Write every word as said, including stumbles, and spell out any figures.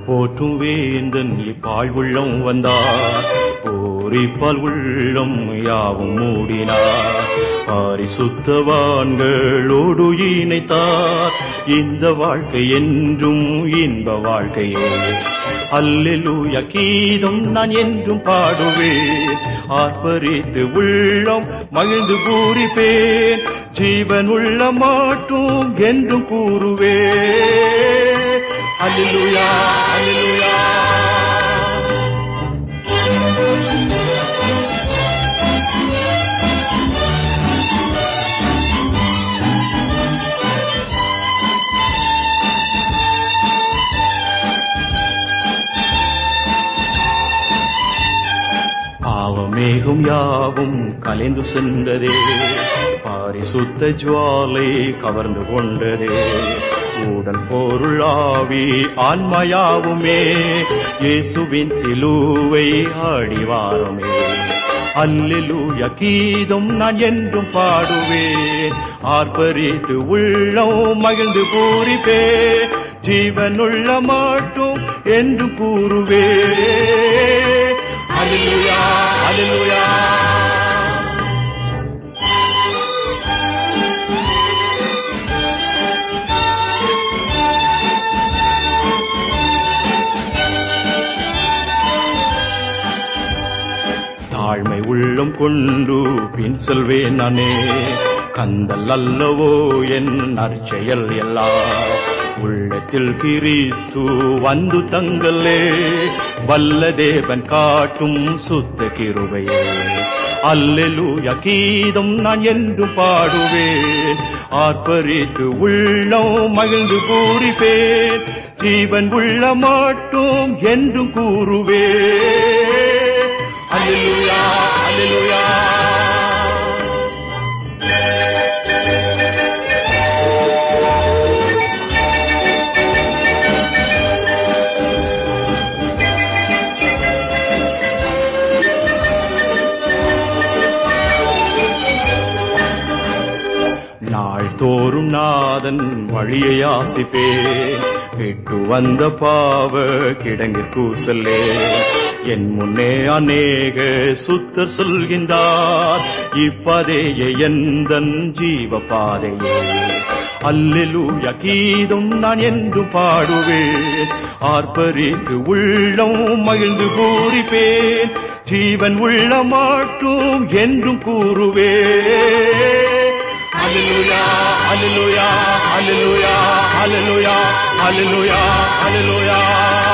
போற்றும் வேந்தன் இப்பாழ் உள்ளம் வந்தார், போரிப்பால் உள்ளம் யாவும் மூடினார், பரிசுத்தவான்களோடு இணைத்தார். இந்த வாழ்க்கை என்றும் இன்ப வாழ்க்கையே, அல்லேலூயா கீதம் நான் என்றும் பாடுவேன், ஆர்ப்பரித்து உள்ளம் மகிழ்ந்து பூரிப்பேன், ஜீவன் உள்ள மாட்டும் என்றும் கூறுவேன். அல்லேலூயா அல்லேலூயா. பாவமேகம் யாவும் கலைந்து சென்றதே, பரிசுத்த ஜுவாலை கவர்ந்து கொண்டதே, உடல் பொருள் ஆவி ஆன்மாயாவுமே இயேசுவின் சிலுவை அடிவாரமே. அல்லேலூயா கீதம் நான் என்றும் பாடுவேன், ஆர்ப்பரித்து உள்ளம் மகிழ்ந்து பூரிப்பேன், ஜீவனுள்ள மாட்டும் என்று கூறுவேன். அல்லேலூயா அல்லேலூயா. தாழ்மை உள்ளம் கொண்டு பின் செல்வேன் நானே, கந்தல் அல்லவோ என் நற்செயல் எல்லாம், உள்ளத்தில் கிறிஸ்து வந்து தங்களே, வல்ல தேவன் காட்டும் சுத்த கிருபையே. அல்லேலூயா கீதம் நான் என்று பாடுவேன், ஆர்ப்பரித்து உள்ளம் மகிழ்ந்து பூரிப்பேன், ஜீவன் உள்ள மாட்டும் என்றும் கூறுவேன். அல்லேலூயா அல்லேலூயா. நாள் தோறும் நாதன் வழியை ஆசிப்பேன், விட்டு வந்த பாவ கிடங்கிற்கு செல்லே, என் முன்னே அநேக சுத்தர் சொல்கின்றார், இப்பாதையே எந்தன் ஜீவ பாதையே. அல்லேலூயா கீதம் நான் என்று பாடுவேன், ஆர்ப்பரித்து உள்ளம் மகிழ்ந்து பூரிப்பேன், ஜீவன் உள்ள மாட்டும் என்றும் கூறுவேன். அல்லேலூயா அல்லேலூயா அல்லேலூயா அல்லேலூயா அல்லேலூயா அல்லேலூயா.